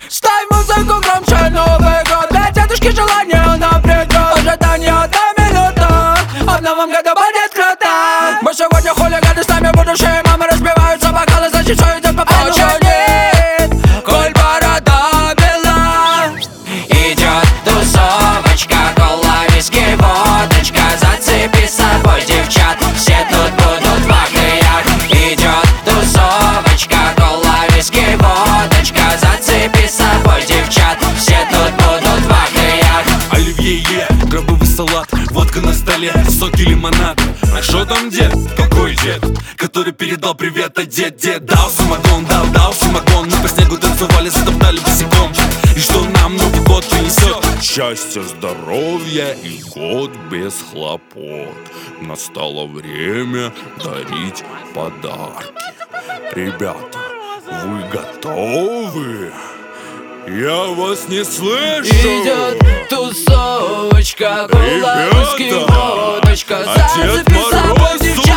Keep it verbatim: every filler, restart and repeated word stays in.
Ставь музыку громче, Новый год. Для дедушки желание наперед. Ожидание до минута. А в новом году будет круто. Мы сегодня хулиганы, с нами будущее. Мамы разбиваются бокалы, значит все идет по плану. Коль борода бела. Идет тусовочка, кола, виски, водочка. Зацепи с собой девчат, все тут будут в ахуях. Идет тусовочка, кола, виски, водочка. Зацепи с собой девчат, все тут будут в ахуях. Оливье, крабовый салат, водка на столе, соки, лимонад. А шо там дед? Какой дед? Который передал привет, а дед, дед дал самогон, дал, дал самогон. Мы по снегу танцевали, затоптали босиком. И что нам Новый год принесет? Счастье, здоровье и год без хлопот. Настало время дарить подарки. Ребята, вы готовы? Я вас не слышу. Идет тусовочка, кола, Ребята, виски, водочка. а Дед Зацепи с собой Мороз девчат.